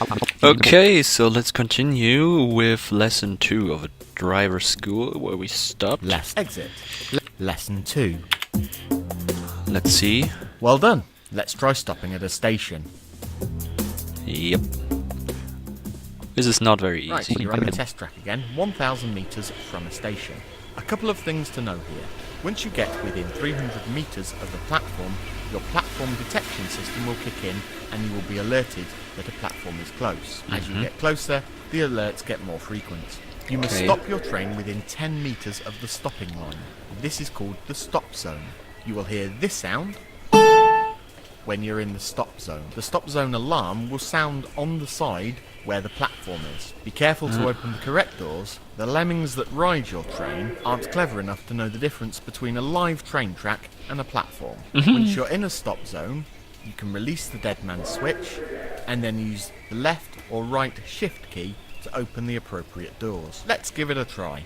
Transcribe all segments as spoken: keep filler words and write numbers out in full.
Okay, so let's continue with lesson two of a driver school where we stopped. Let's exit. Le lesson two. Let's see. Well done. Let's try stopping at a station. Yep. This is not very easy. Right, so you're on the test track again, one thousand metres from a station. A couple of things to know here. Once you get within three hundred metres of the platform, your platform detection system will kick in and you will be alerted that a platform is close. As Mm-hmm. you get closer, the alerts get more frequent. You must Okay. stop your train within ten metres of the stopping line. This is called the stop zone. You will hear this sound when you're in the stop zone. The stop zone alarm will sound on the side where the platform is. Be careful to open the correct doors. The lemmings that ride your train aren't clever enough to know the difference between a live train track and a platform. Once you're in a stop zone, you can release the dead man switch and then use the left or right shift key to open the appropriate doors. Let's give it a try.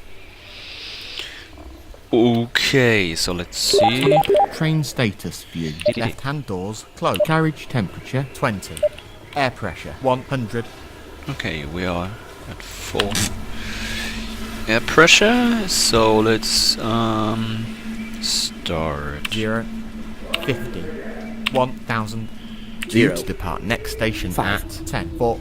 Okay, so let's see. Train status view. Left hand doors closed. Carriage temperature twenty. Air pressure one hundred. Okay, we are at full air pressure, so let's um start. Zero. Fifty. One thousand. Zero. Due to depart next station Five. at ten. Four.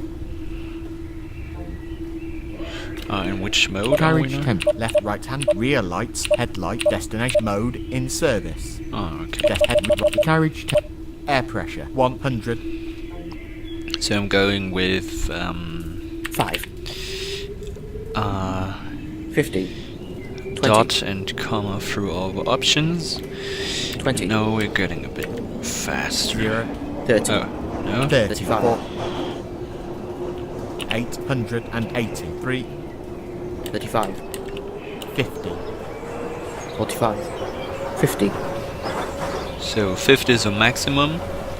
Uh, in which mode are we Carriage now? temp. Left, right hand. Rear lights. Headlight. Destination mode in service. Oh, okay. Des head. Carriage temp. Air pressure one hundred. So I'm going with um Five. uh Fifty. Twenty. dot and comma through all the options. Twenty. No, we're getting a bit faster. Zero. Thirty. Oh, no? Thirty. Thirty-five. Four. Eight hundred and eighty. Three. Thirty-five. Fifty. Forty-five. Fifty. So fifty is a maximum.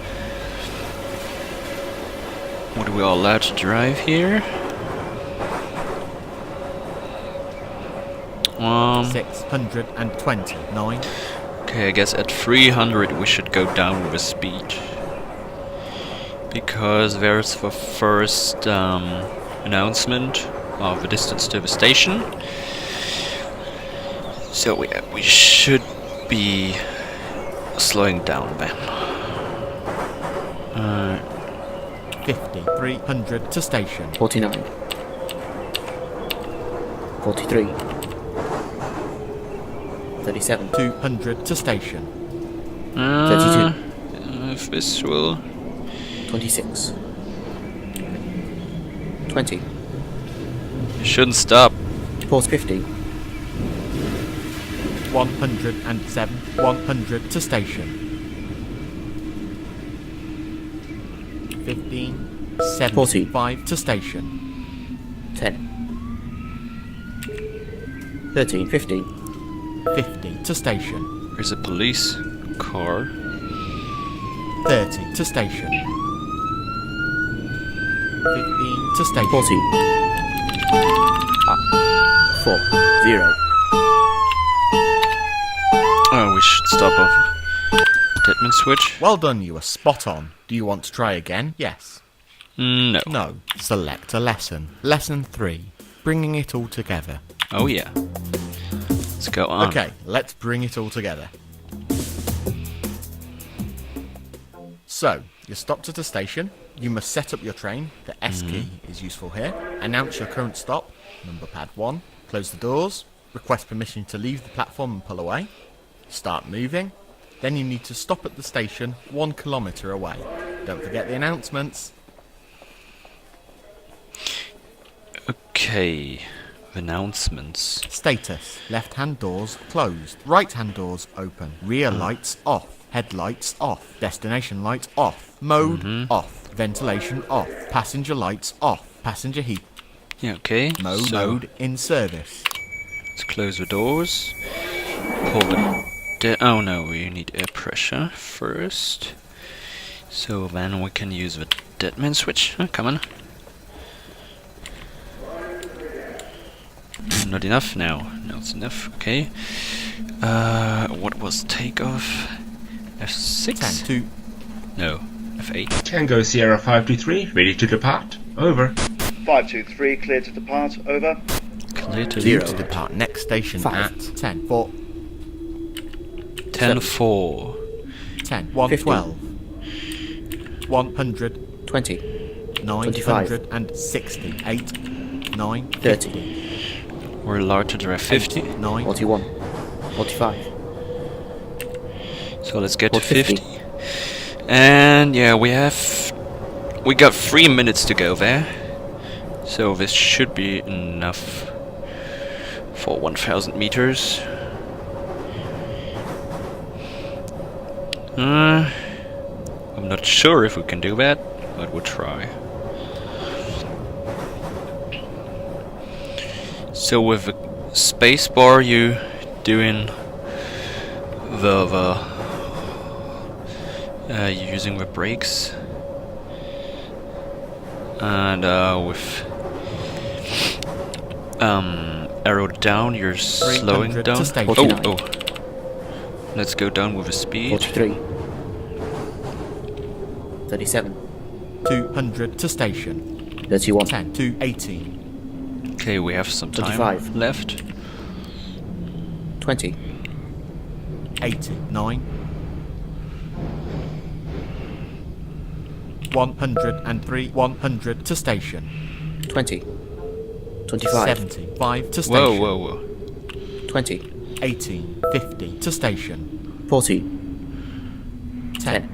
What are we all allowed to drive here? Um, Six hundred and twenty. Nine. okay, I guess at three hundred we should go down with the speed. Because there's the first um, announcement of the distance to the station. So we, we should be slowing down then. Uh, Fifty. Three hundred to station. Forty-nine. Forty-three. Thirty-seven. Two hundred to station. uh, Thirty-two. if this will... Twenty-six. Twenty. You shouldn't stop. Pause fifty. One hundred and seven. One hundred to station. Fifteen. Seventy-five to station. Ten. Thirteen. Fifteen. Fifty to station. There's a police car. Thirty to station. Fifteen to station. Forty. Ah. Four. Zero. Oh, we should stop off. Deadman switch? Well done, you were spot on. Do you want to try again? Yes. No. No. Select a lesson. Lesson three. Bringing it all together. Oh yeah. Let's go on. Okay, let's bring it all together. So, you're stopped at a station. You must set up your train. The S key is useful here. Announce your current stop. Number pad one. Close the doors. Request permission to leave the platform and pull away. Start moving. Then you need to stop at the station one kilometre away. Don't forget the announcements. Okay. Announcements. Status. Left hand doors closed. Right hand doors open. Rear lights off. Headlights off. Destination lights off. Mode off. Ventilation off. Passenger lights off. Passenger heat Yeah, okay. mode, so, mode in service. let's close the doors. Pull the... De oh no, we need air pressure first. So then we can use the Deadman switch. Oh, come on. Not enough now. No, it's enough. Okay. Uh, what was takeoff? F six? ten, two, No. F eight. Tango Sierra five two three, ready to depart. Over. five two three, clear to depart, over. Clear to Zero. To depart next station Five. at ten. four. ten four. ten. one Fifty. twelve. one hundred. twenty, nine Twenty-five. hundred sixty. eight. nine. thirty, We're allowed to drive fifty. nine. forty-one, forty-five, So let's get to fifty. fifty. And yeah, we have we got three minutes to go there. So this should be enough for one thousand meters. Uh, I'm not sure if we can do that, but we'll try. So with the spacebar, you doing the the uh, you're using the brakes, and uh, with um arrow down, you're slowing hundred down. to station. Oh, forty-nine. oh. Let's go down with the speed. forty-three, thirty-seven, two hundred to station. thirty-one, ten. to eighteen. Okay, we have some time twenty-five. left. twenty, eighty. nine. one hundred three. one hundred to station. twenty, twenty-five, seventy. five to station. Whoa, whoa, whoa. twenty, eighteen. fifty to station. forty, ten.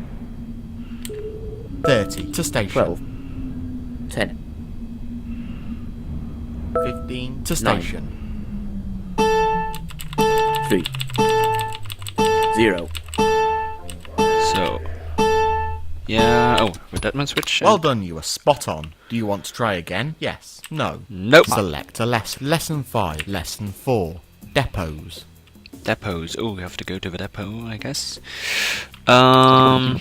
thirty to station. twelve, ten, fifteen to Nine. station. three, zero. So, yeah. Oh, with Deadman switch. Well and- done, you were spot on. Do you want to try again? Yes. No. Nope. Select a lesson. Lesson five. Lesson four. Depots. Depots. Oh, we have to go to the depot, I guess. Um.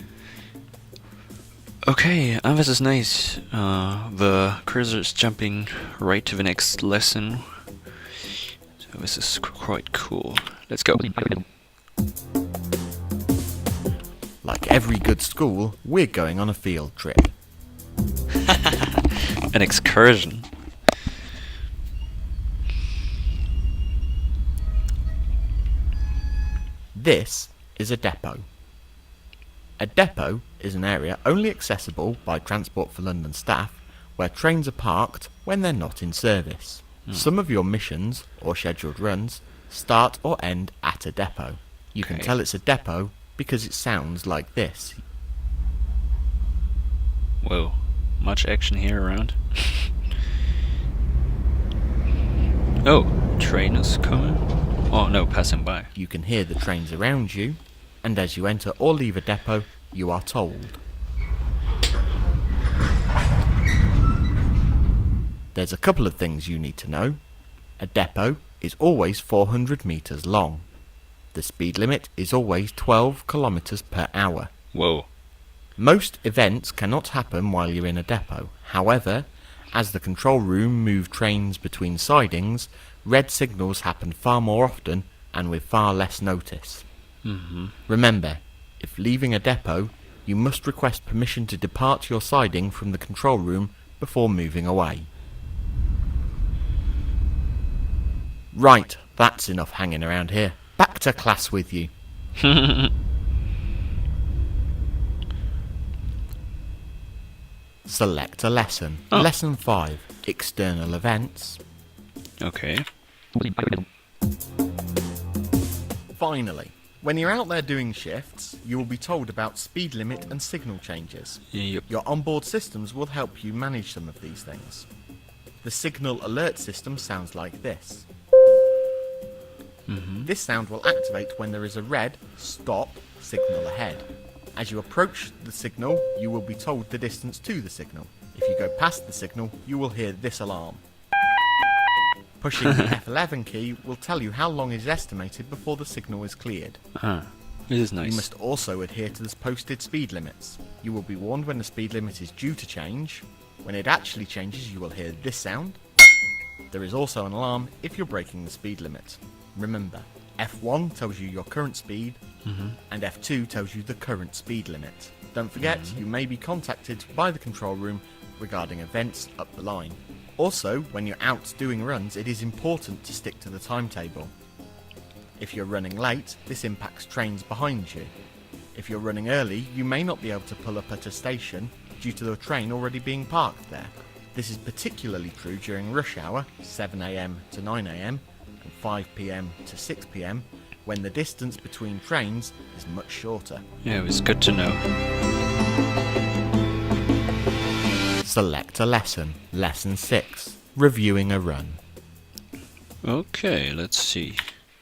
Okay, and this is nice. Uh, the cursor is jumping right to the next lesson. So this is qu- quite cool. Let's go. Like every good school, we're going on a field trip. An excursion. This is a depot. A depot is an area only accessible by Transport for London staff where trains are parked when they're not in service. Some of your missions or scheduled runs start or end at a depot. You can Okay. tell it's a depot because it sounds like this. Whoa, much action here around. Oh, train is coming. Oh no, passing by. You can hear the trains around you, and as you enter or leave a depot, you are told. There's a couple of things you need to know. A depot is always four hundred metres long. The speed limit is always twelve kilometres per hour. Whoa. Most events cannot happen while you're in a depot. However, as the control room move trains between sidings, red signals happen far more often and with far less notice. Mm-hmm. Remember, if leaving a depot, you must request permission to depart your siding from the control room before moving away. Right, that's enough hanging around here. Back to class with you. Select a lesson. Oh. Lesson five. External events. Okay. Finally, when you're out there doing shifts, you will be told about speed limit and signal changes. Yep. Your onboard systems will help you manage some of these things. The signal alert system sounds like this. Mm-hmm. This sound will activate when there is a red stop signal ahead. As you approach the signal, you will be told the distance to the signal. If you go past the signal, you will hear this alarm. Pushing the F eleven key will tell you how long is estimated before the signal is cleared. Ah, this is nice. You must also adhere to the posted speed limits. You will be warned when the speed limit is due to change. When it actually changes, you will hear this sound. There is also an alarm if you're breaking the speed limit. Remember, F one tells you your current speed, Mhm. and F two tells you the current speed limit. Don't forget, you may be contacted by the control room regarding events up the line. Also, when you're out doing runs, it is important to stick to the timetable. If you're running late, this impacts trains behind you. If you're running early, you may not be able to pull up at a station due to the train already being parked there. This is particularly true during rush hour, seven a m to nine a m, and five p m to six p m, when the distance between trains is much shorter. Yeah, it was good to know. Select a lesson. Lesson six. Reviewing a run. Okay, let's see.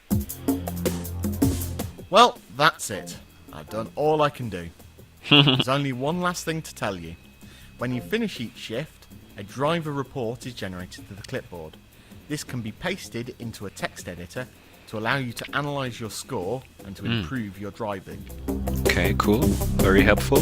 Well, that's it. I've done all I can do. There's only one last thing to tell you. When you finish each shift, a driver report is generated to the clipboard. This can be pasted into a text editor to allow you to analyse your score and to Mm. improve your driving. Okay, cool. Very helpful.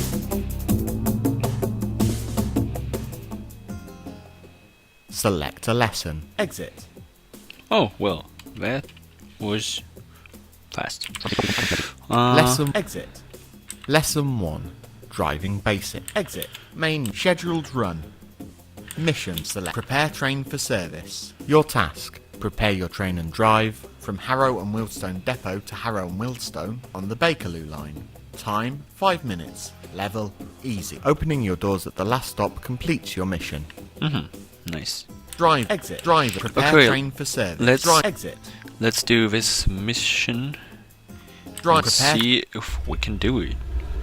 Select a lesson. Exit. Oh, well, that was fast. Uh, Lesson exit. Lesson one. Driving basic. Exit. Main scheduled run. Mission select. Prepare train for service. Your task. Prepare your train and drive from Harrow and Wealdstone Depot to Harrow and Wealdstone on the Bakerloo line. Time five minutes. Level easy. Opening your doors at the last stop completes your mission. Mhm. Nice. Drive exit. Driver. Prepare Okay, train for service. let's- Drive exit. Let's do this mission Drive. and Prepare see if we can do it.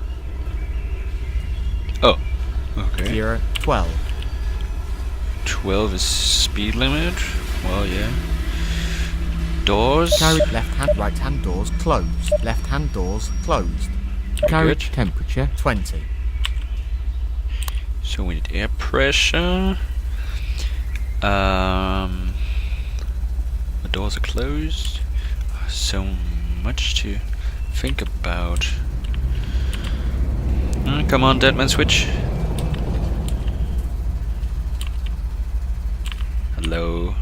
Oh, okay. zero twelve. twelve is speed limit. Well, yeah. Doors. Carriage left hand, right hand doors closed. Left hand doors closed. Carriage good. temperature twenty. So we need air pressure. Um, the doors are closed. So much to think about. Uh, come on, Deadman switch. Hello.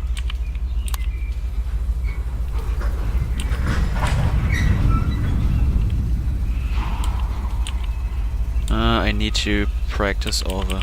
Uh, I need to practice all the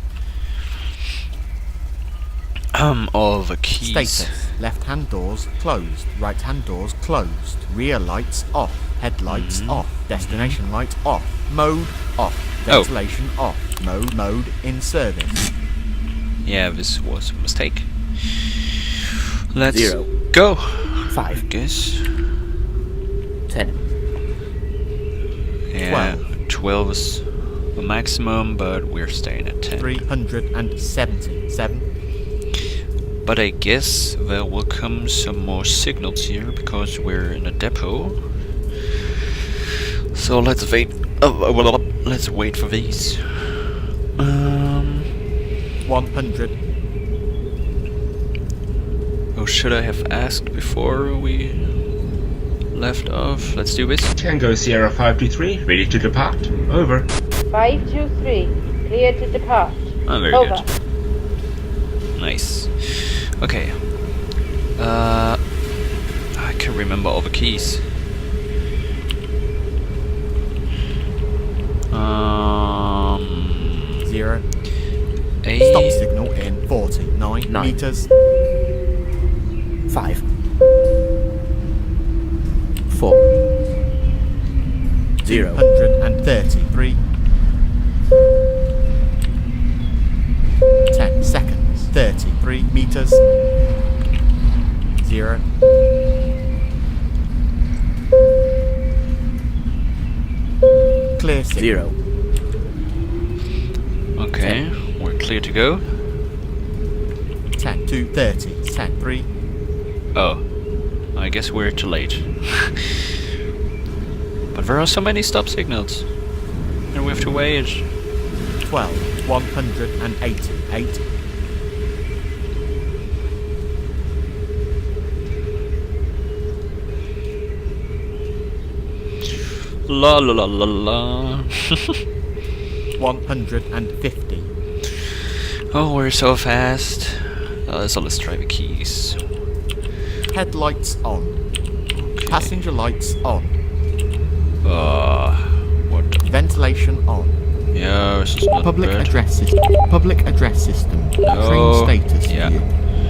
um all the keys. Status. Left hand doors closed. Right hand doors closed. Rear lights off. Headlights Mhm. off. Destination light off. Mode off. Oh. Ventilation off. Mode mode in service. Yeah, this was a mistake. Let's Zero. go. Five. I guess. Ten. Yeah, Twelve. twelve is the maximum, but we're staying at ten. Three hundred and seventy-seven. But I guess there will come some more signals here because we're in a depot. So let's wait. Oh, well, let's wait for these. Um. One hundred. Oh, should I have asked before we left off? Let's do this. Tango Sierra five two three, ready to depart. Over. five two three, clear to depart. Oh, very Over. good. Nice. Okay. Uh, I can't remember all the keys. Um, Zero. A. Stop signal in forty-nine Nine. meters. Five. Four. Zero. one hundred and thirty-three. Ten seconds. Thirty-three meters. Zero. Clear signal. Zero. Okay, we're clear to go. Ten to thirty. Ten three. Oh, I guess we're too late. But there are so many stop signals, and we have to wait. Twelve. One hundred and eighty-eight. La la la la la. One hundred and fifty. Oh, we're so fast. Uh, so let's try the keys. Headlights on. Okay. Passenger lights on. Uh, what? the- Ventilation on. Yeah, this is not Public bad. address system. Public address system. No. Train status Yeah. view.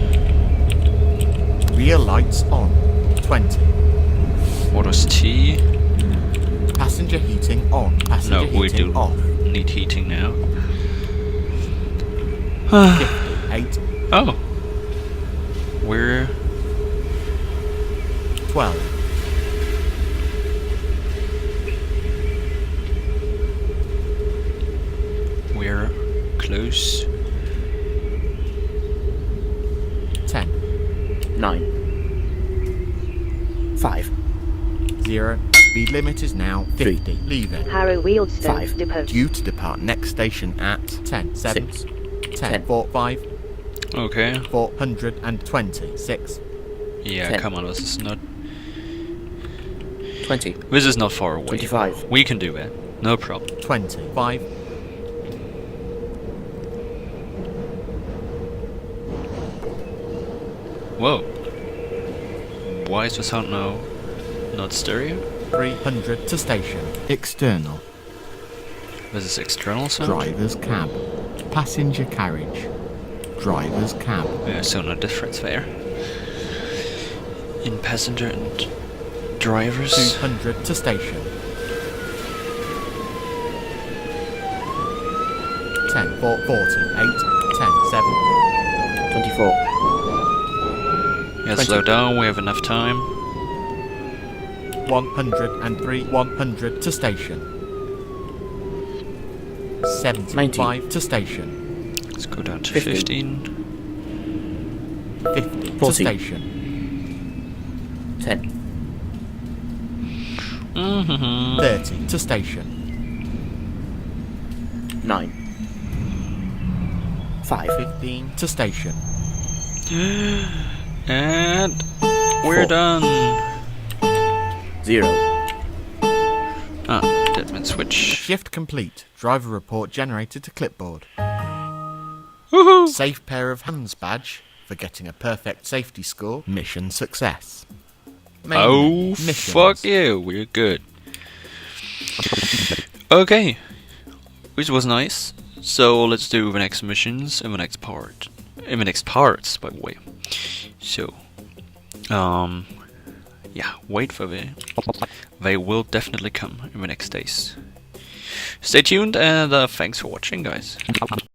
Rear lights on. twenty. What was T? Passenger heating on. Passenger No, we heating do off. need heating now. eight. Oh. We're twelve. we're close. ten. nine. five. zero. Speed limit is now Three. fifty. Leaving. Harrow Wealdstone Five. Depot. Due to depart next station at ten. seven. Six. ten. Ten. four. five. Okay. four hundred twenty. six. Yeah, Ten. come on, this is not. twenty. This is not far away. twenty-five. We can do it. No problem. twenty. five. Whoa. Why is the sound now not stereo? three hundred to station. External. This is external sound? Driver's cab. Passenger carriage. Driver's cab. Yeah, so no difference there. In passenger and drivers. two hundred to station. ten. four. forty. eight. ten. seven. twenty-four. Yeah, twenty. slow down, we have enough time. one hundred three. one hundred to station. seventy-five to station. Let's go down to Fifteen. fifteen. fifty to Forty. station. ten. Mm-hmm. thirty to station. nine. five. fifteen to station. And we're Four. done. zero. Ah, Deadman switch. Shift complete. Driver report generated to clipboard. Woohoo! Safe pair of hands badge for getting a perfect safety score. Mission success. Main Oh, missions. fuck you, we're good. Okay, which was nice. So let's do the next missions in the next part. In the next parts, by the way. So, um, yeah, wait for the. They will definitely come in the next days. Stay tuned and uh, thanks for watching, guys.